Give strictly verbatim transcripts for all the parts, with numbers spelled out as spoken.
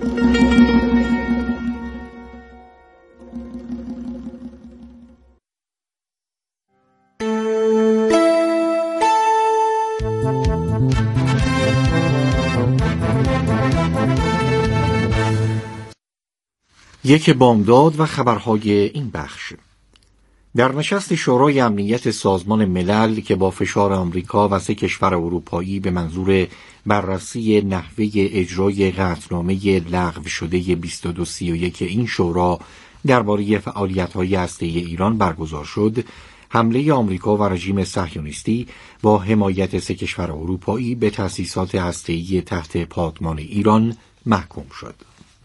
یک بامداد و خبرهای این بخش. در نشست شورای امنیت سازمان ملل که با فشار آمریکا و سه کشور اروپایی به منظور بررسی نحوه اجرای قطعنامه لغو شده بیست و دو سی و یک این شورا درباره فعالیت‌های هسته‌ای ایران برگزار شد، حمله آمریکا و رژیم صهیونیستی با حمایت سه کشور اروپایی به تأسیسات هسته‌ای تحت پادمان ایران محکوم شد.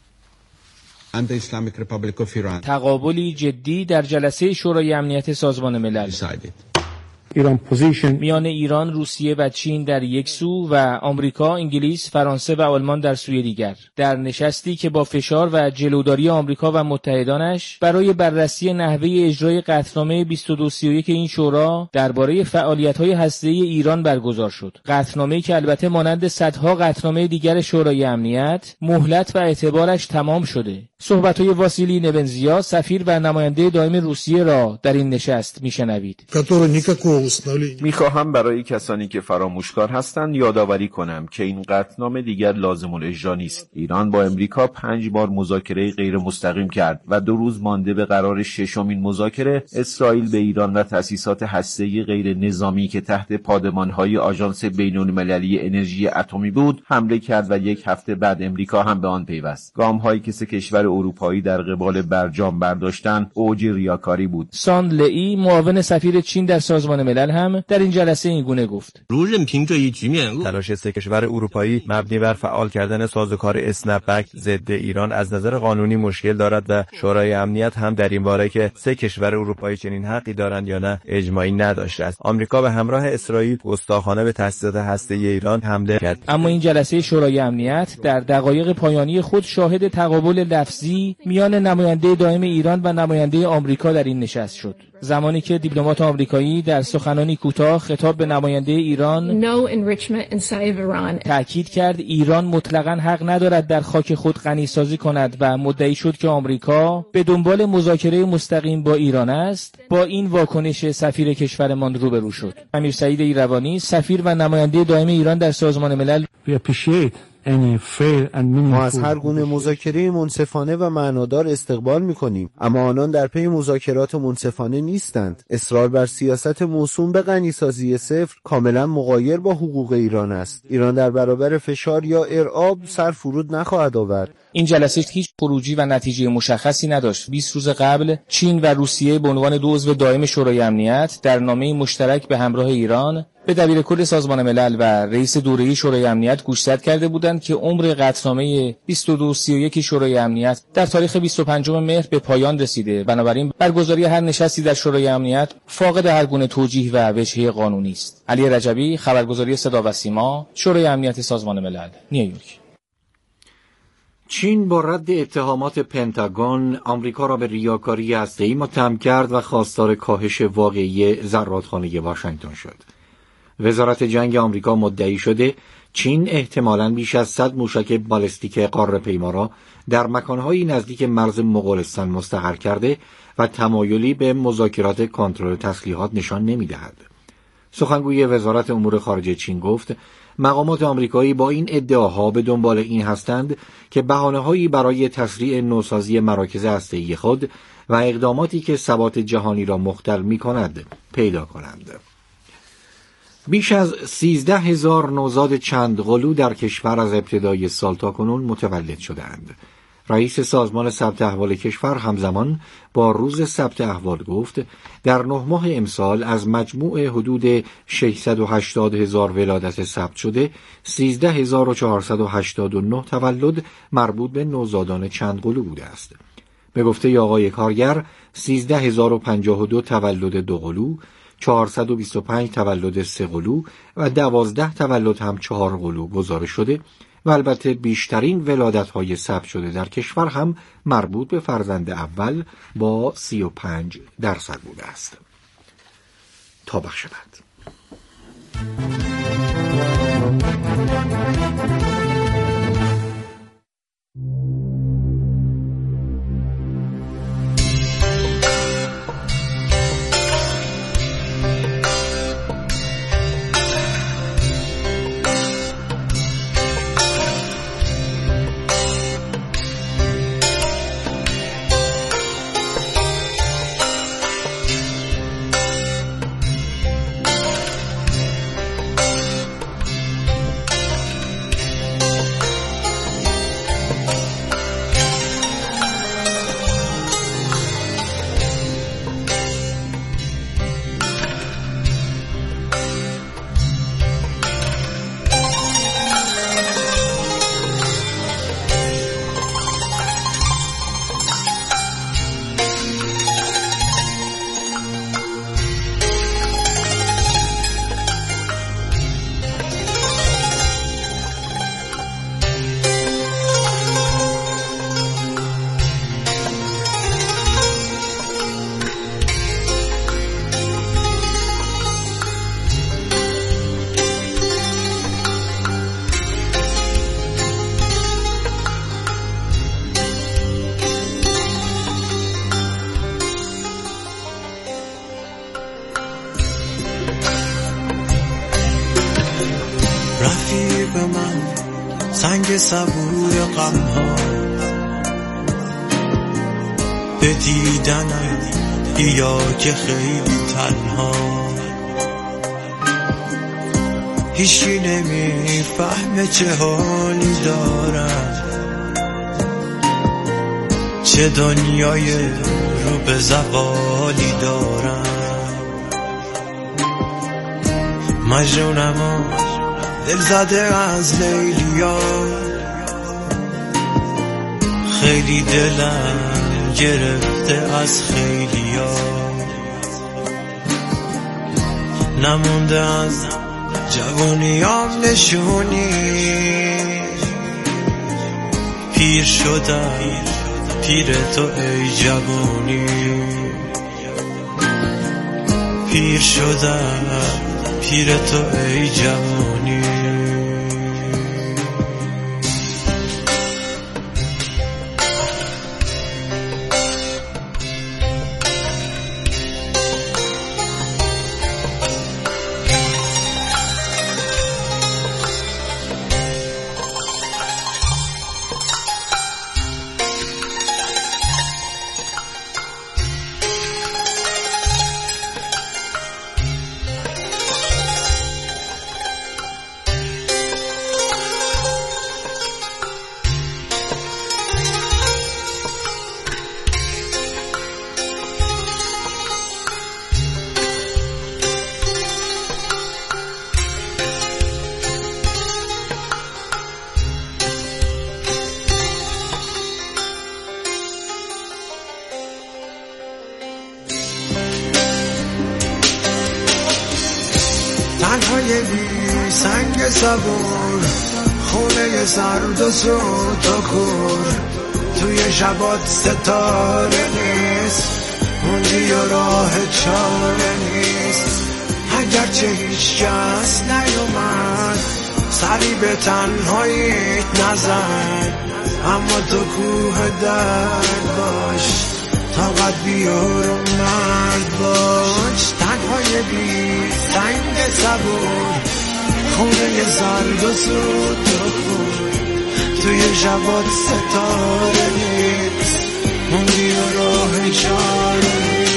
تقابلی جدی در جلسه شورای امنیت سازمان ملل میان ایران، روسیه و چین در یک سو و آمریکا، انگلیس، فرانسه و آلمان در سوی دیگر، در نشستی که با فشار و جلوداری آمریکا و متحدانش برای بررسی نحوه اجرای قطعنامه بیست و دو سی و یک این شورا درباره فعالیت‌های هسته‌ای ایران برگزار شد. قطعنامه‌ای که البته مانند صدها قطعنامه دیگر شورای امنیت مهلت و اعتبارش تمام شده. صحبت‌های واسیلی نونزیا، سفیر و نماینده دائم روسیه را در این نشست میشنوید. میخواهم برای کسانی که فراموشکار هستند یادآوری کنم که این قطعنامه دیگر لازم الاجرا نیست. ایران با امریکا پنج بار مذاکره غیر مستقیم کرد و دو روز مانده به قرار ششمین مذاکره، اسرائیل به ایران و تأسیسات هسته‌ای غیر نظامی که تحت پادمانهای آژانس بین‌المللی انرژی اتمی بود حمله کرد و یک هفته بعد امریکا هم به آن پیوست. گام‌هایی که سه کشور اروپایی در قبال برجام برداشتند اوج ریاکاری بود. سان لی، معاون سفیر چین در سازمان ملل، هم در این جلسه این گونه گفت: تلاش سه کشور اروپایی مبنی بر فعال کردن سازوکار اسنپ بک ضد ایران از نظر قانونی مشکل دارد و شورای امنیت هم در این باره که سه کشور اروپایی چنین حقی دارند یا نه اجماعی نداشته است. آمریکا به همراه اسرائیل گستاخانه به تأسیسات هسته‌ای ایران حمله کرد. اما این جلسه شورای امنیت در دقایق پایانی خود شاهد تقابل لفظی میان نماینده دائم ایران و نماینده آمریکا در این نشست شد. زمانی که دیپلمات آمریکایی در سخنانی کوتاه خطاب به نماینده ایران تأکید کرد ایران مطلقاً حق ندارد در خاک خود غنی‌سازی کند و مدعی شد که آمریکا به دنبال مذاکره مستقیم با ایران است، با این واکنش سفیر کشورمان روبرو شد. امیر سعید ایروانی، سفیر و نماینده دائم ایران در سازمان ملل: ما از هر گونه مذاکره منصفانه و معنادار استقبال می‌کنیم، اما آنان در پی مذاکرات منصفانه نیستند. اصرار بر سیاست موسوم به غنی‌سازی صفر کاملا مغایر با حقوق ایران است. ایران در برابر فشار یا ارعاب سر فرود نخواهد آورد. این جلسه هیچ خروجی و نتیجه مشخصی نداشت. بیست روز قبل چین و روسیه به عنوان دو عضو دائم شورای امنیت در نامه مشترک به همراه ایران به دبیرکل سازمان ملل و رئیس دوره‌ای شورای امنیت گوشزد کرده بودند که عمر قطعنامه بیست و دو سی و یک شورای امنیت در تاریخ بیست و پنجم مهر به پایان رسیده. بنابراین برگزاری هر نشستی در شورای امنیت فاقد هر گونه توجیه و وجهه قانونی است. علی رجبی، خبرگزاری صدا و سیما، شورای امنیت سازمان ملل، نیویورک. چین با رد اتهامات پنتاگون آمریکا را به ریاکاری هسته‌ای متهم کرد و خواستار کاهش واقعی زرادخانه واشنگتن شد. وزارت جنگ آمریکا مدعی شده چین احتمالاً بیش از صد موشک بالستیک قاره‌پیما را در مکان‌های نزدیک مرز مغولستان مستقر کرده و تمایلی به مذاکرات کنترل تسلیحات نشان نمی‌دهد. سخنگوی وزارت امور خارجه چین گفت مقامات آمریکایی با این ادعاها به دنبال این هستند که بهانه‌هایی برای تسریع نوسازی مراکز هسته‌ای خود و اقداماتی که ثبات جهانی را مختل می‌کند پیدا کنند. بیش از سیزده هزار نوزاد چند قلو در کشور از ابتدای سال تا کنون متولد شدند. رئیس سازمان ثبت احوال کشور همزمان با روز ثبت احوال گفت در نه ماه امسال از مجموع حدود ششصد و هشتاد هزار ولادت ثبت شده سیزده هزار و چهارصد و هشتاد و نه تولد مربوط به نوزادان چند قلو بوده است. به گفته آقای کارگر سیزده هزار و پنجاه و دو تولد دو قلو، چهارصد و بیست و پنج تولد سه قلو و دوازده تولد هم چهار قلو گزارش شده و البته بیشترین ولادت‌های ثبت شده در کشور هم مربوط به فرزند اول با سی و پنج درصد بوده است. تا بخش بعد. دلم سنگ صبور غمها، به دیدنم بیا که خیلی تنها. هیچی نمیفهمه چه حالی دارم، چه دنیای رو به زوالی دارم. مجنونم و دل زده از لیلیا، خیلی دلم گرفته از خیلیا. نمونده از جوونیام نشونی، پیر شدم پیر تو ای جوونی. پیر شدم پیر تو ای جوونی. تنهای بی سنگ صبور، خونه سرد و سوت و کور، توی شبات ستاره نیست، موندی و راه چاره نیست. اگرچه هیچ کس نیومد سری به تنهاییت نزن، اما تو کوه درد باش، طاقت بیار و مرد باش. تنهای بی سنگ صبور، خونه سرد و سوت و کور، توی شبات ستاره نیست، موندی و راه چاره نیست.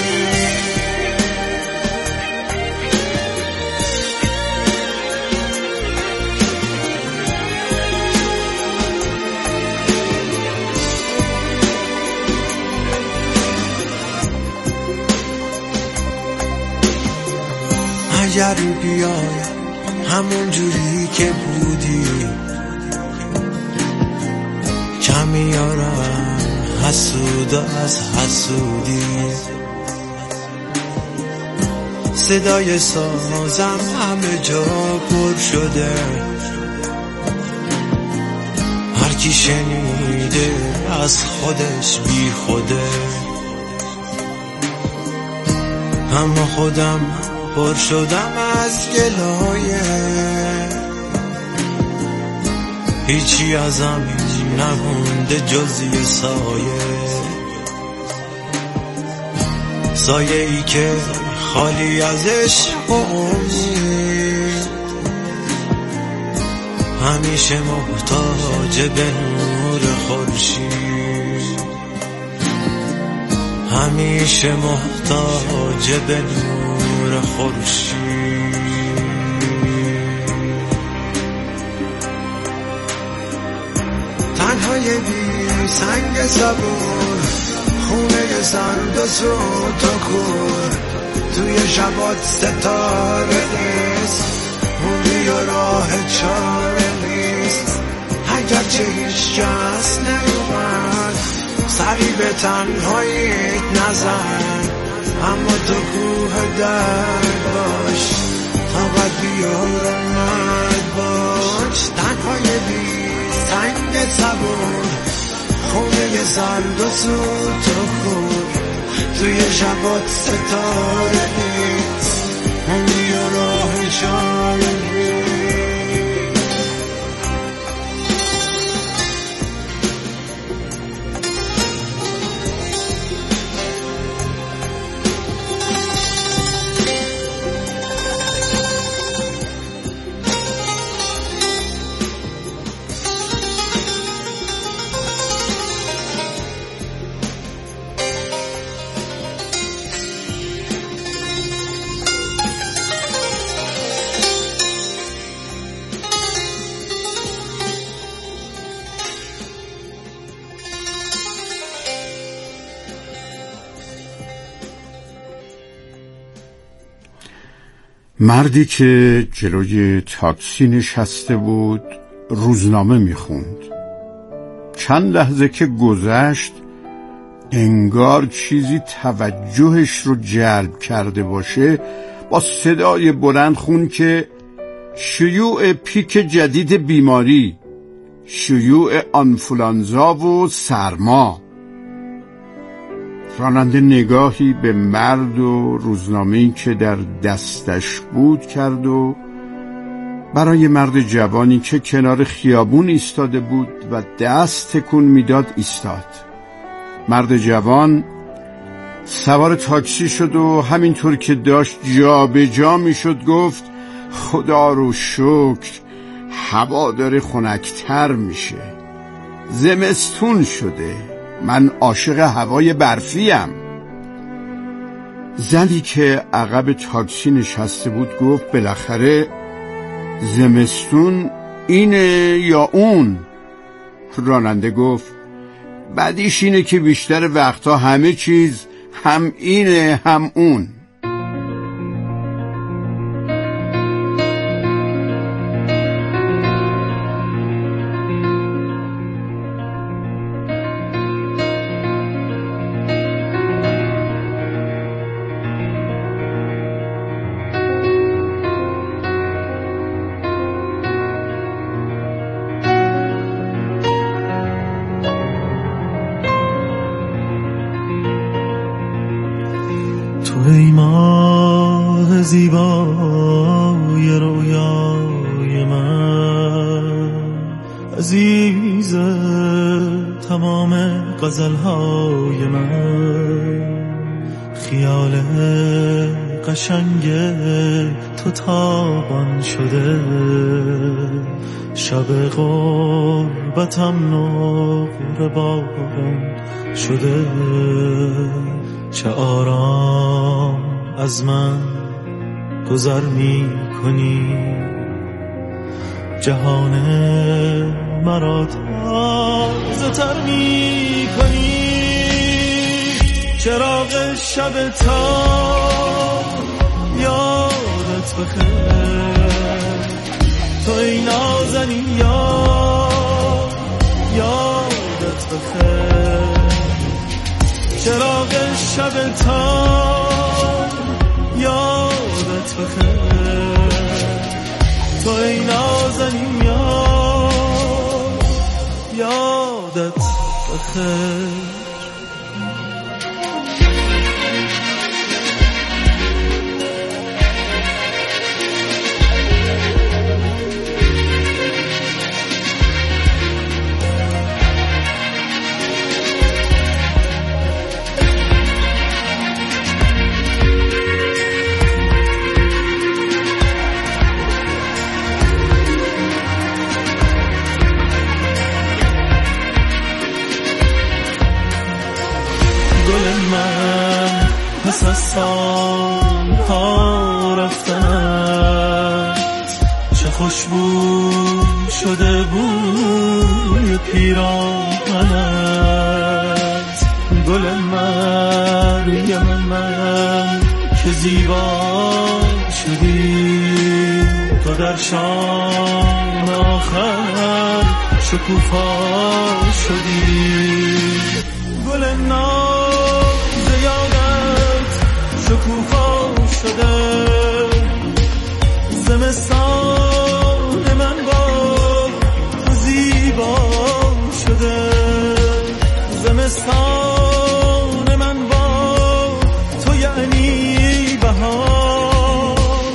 اگر بیای همون جوری که بودی، کمیارم حسود از حسودی. صدای سازم همه جا پر شده، هر کی شنیده از خودش بی خوده. اما خودم پر شدم از گلایه، هیچی ازم نمونده جز یه سایه. سایه ای که خالی از عشق و امید، همیشه محتاج به نور خورشید، همیشه محتاج به نور خورشید. تنهای بی سنگ صبور، خونه سرد و سوت و کور، توی شبات ستاره نیست، موندی و راه چاره نیست. اگرچه هیچ کس نیومد سری به تنهاییت نزن، اما تو کوه درد باش، طاقت بیار و مرد باش. تنهای بی سنگ صبور، خونه سرد و سوت و کور، توی شبات ستاره نیست، موندی و راه چاره نیست. مردی که جلوی تاکسی نشسته بود روزنامه میخوند. چند لحظه که گذشت انگار چیزی توجهش رو جلب کرده باشه، با صدای بلند خوند که شیوع پیک جدید بیماری، شیوع آنفولانزا و سرما. راننده نگاهی به مرد و روزنامه‌ای که در دستش بود کرد و برای مرد جوانی که کنار خیابون ایستاده بود و دست تکون میداد ایستاد. مرد جوان سوار تاکسی شد و همینطور که داشت جا به جا میشد گفت خدا رو شکر هوا داره خنک‌تر میشه، زمستون شده، من عاشق هوای برفیم. زنی که عقب تاکسی نشسته بود گفت بالاخره زمستون اینه یا اون؟ راننده گفت بعدیش اینه که بیشتر وقتا همه چیز هم اینه هم اون. ای ماه زیبای رویای من، عزیز تمام غزلهای من، خیال قشنگ تو تابان شده، شب غربتم نقره باران شده. چه آرام از من گذر می کنی، جهان مرا تازه تر می کنی. چراغ شب تا یادت بخیر، تو ای نازنین یاد یادت بخیر. چراغ شب تا یادت بخیر، تو ای نازنین یاد یادت بخیر. پس از سالها رفتنت چه خوشبو شده بوی پیراهنت. گل مریم من که زیبا شدی، تو در شام آخر شکوفا شدی. گل ناز یادت شکوفا شده، زمستان من با زیبا شده. زمستان من با تو یعنی بهار،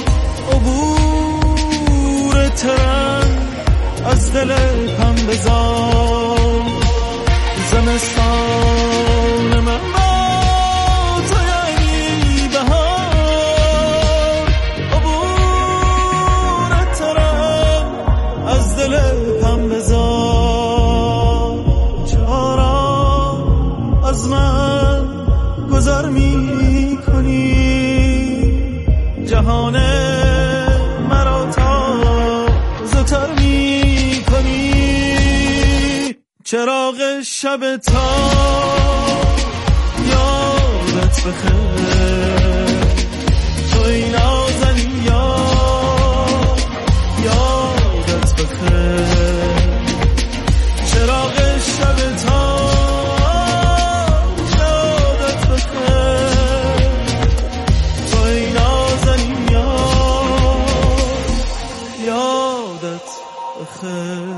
عبور ترن از دل پنبه‌زار. زمستان من با تو یعنی بهار، عبور ترن از دل پنبه‌زار. چرا از من گذر می کنی، جهان مرا تازه تر می کنی. چراغ شب تا یادت بخیر، تو ای نازنین یاد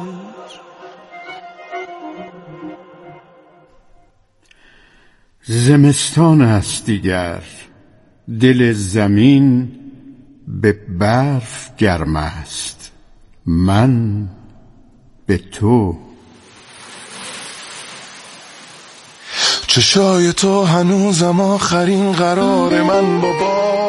زمستان است دیگر، دل زمین به برف گرم است، من به تو. چشای تو هنوزم آخرین قرار من با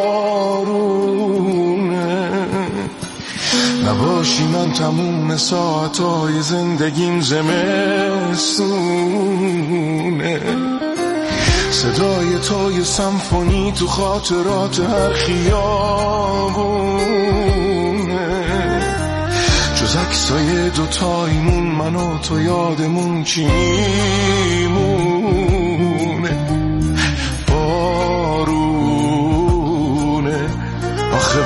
بارونه، نباشی من تموم ساعتهای زندگیم زمستونه. صدای تو یه سمفونی تو خاطرات هر خیابونه، جز عکسای دوتاییمون من و تو یادمون چی میمونه؟ بارونه، آخه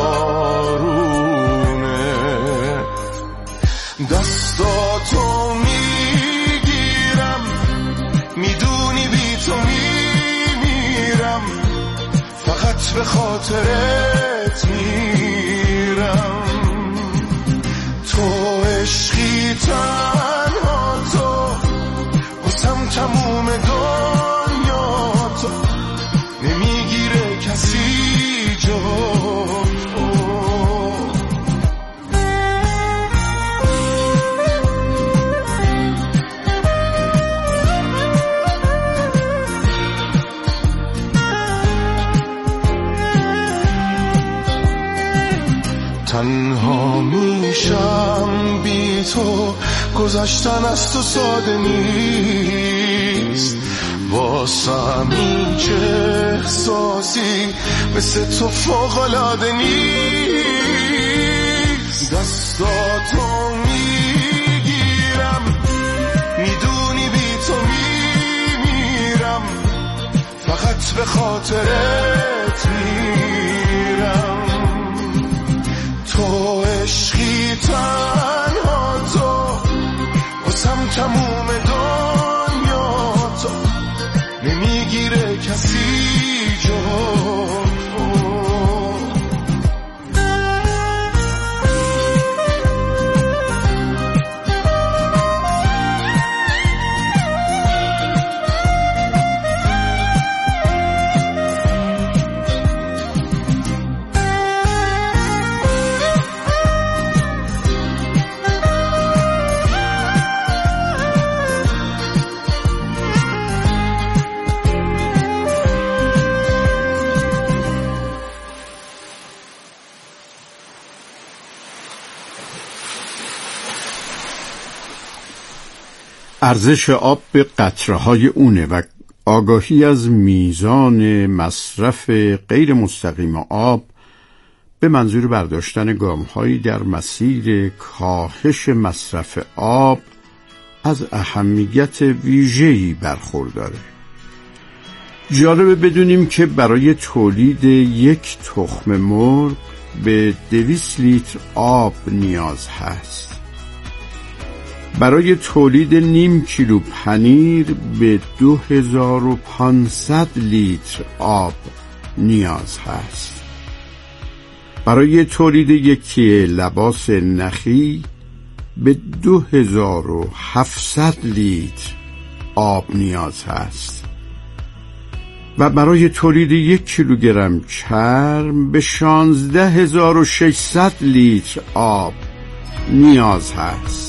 بارونه. دستاتو میگیرم، میدونی بی تو میمیرم، فقط به خاطرت میرم. تو عشقی تنها تو، واسم تموم دنیا تو، نمیگیره کسی جا تو. تنها میشم بی تو، گذشتن از تو ساده نیست، واسم هیچ احساسی مثل تو فوق‌العاده نیست. دستاتو میگیرم، میدونی بی تو میمیرم، فقط به خاطرت میرم. تو عشقی تنها تو، واسم تموم دنیا تو، نمیگیره کسی جا تو. ارزش آب به قطره‌های اونه و آگاهی از میزان مصرف غیر مستقیم آب به منظور برداشتن گام‌هایی در مسیر کاهش مصرف آب از اهمیت ویژه‌ای برخورداره. جالبه بدونیم که برای تولید یک تخم مرغ به دویست لیتر آب نیاز هست. برای تولید نیم کیلو پنیر به دو هزار و پانصد لیتر آب نیاز هست. برای تولید یک لباس نخی به دو هزار و هفتصد لیتر آب نیاز هست و برای تولید یک کیلوگرم چرم به شانزده هزار و ششصد لیتر آب نیاز هست.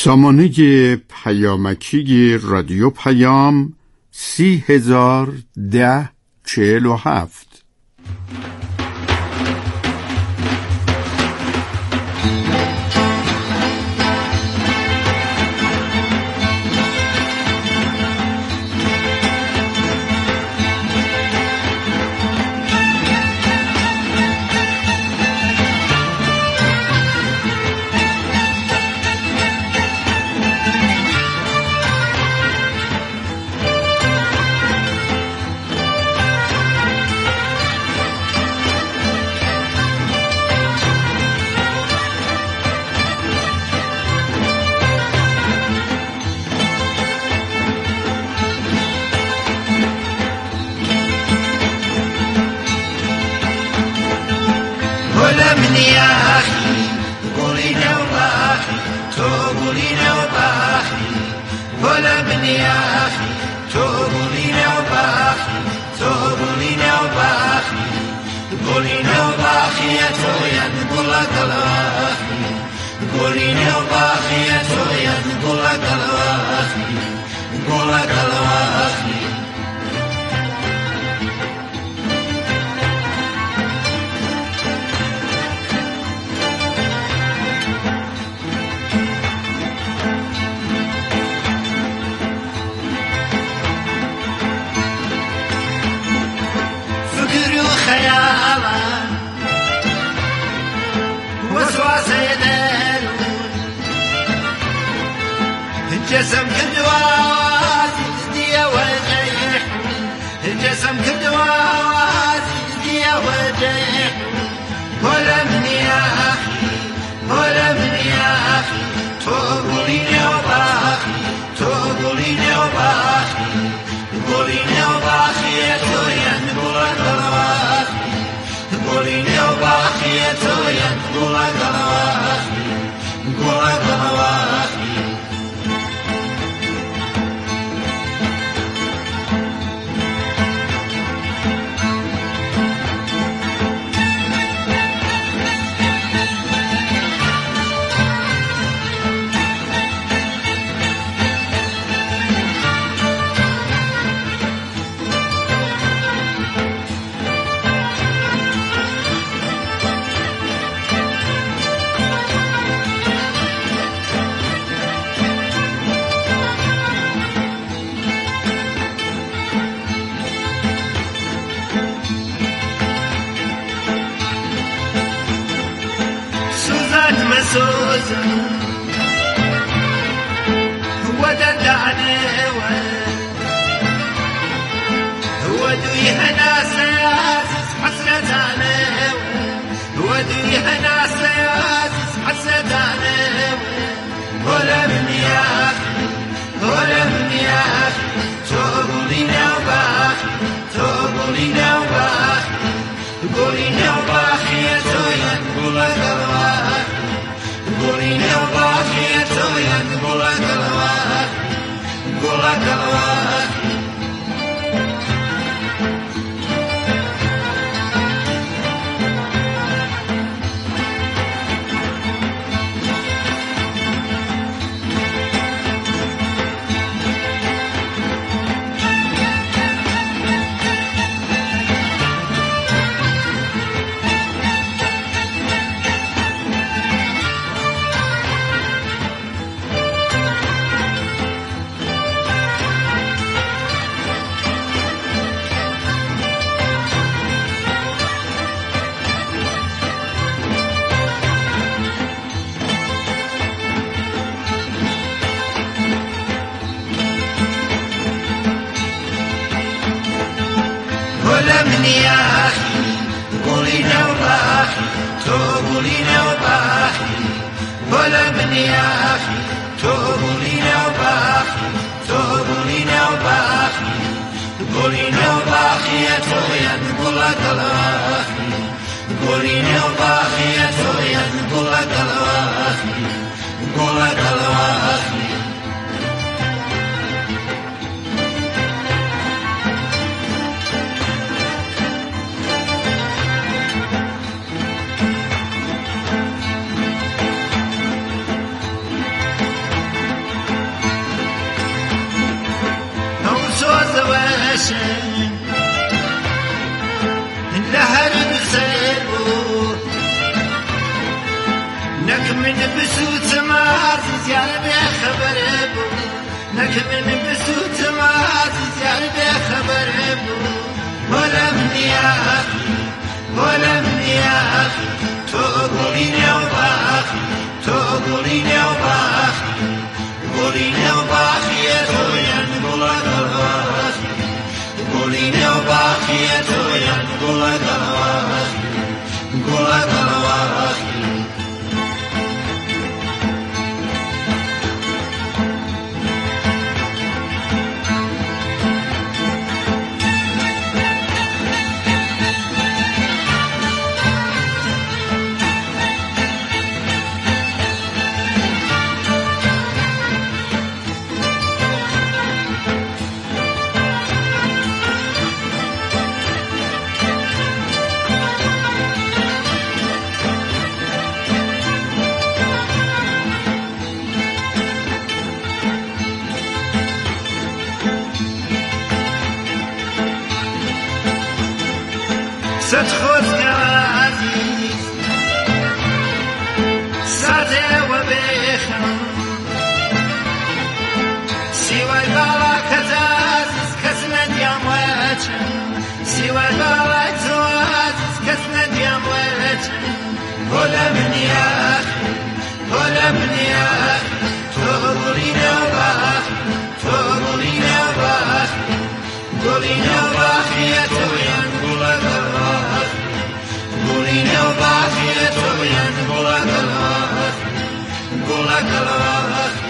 سامانه پیامکی رادیو پیام سی هزار ده چهل و هفت. الجسم كدوات ديا وجيح الجسم كدوات ديا وجيح ولا من يا أخي ولا من يا أخي تقوليني وباخي تقوليني وباخي تقوليني وباخي يا تويا نقول قلواخي تقوليني وباخي يا تويا نقول قلواخي نقول قلواخي نشن لهر بسيبو نكمن بسوت ما زيار بخبر بو نكمن بسوت ما زيار بخبر بو ولم يا أخي ولم يا أخي تقولين وباخي تقولين وباخي قولين وباخي تويا نقول دواخي قولين وباخي تويا نقول دواخي نقول دواخي ست خود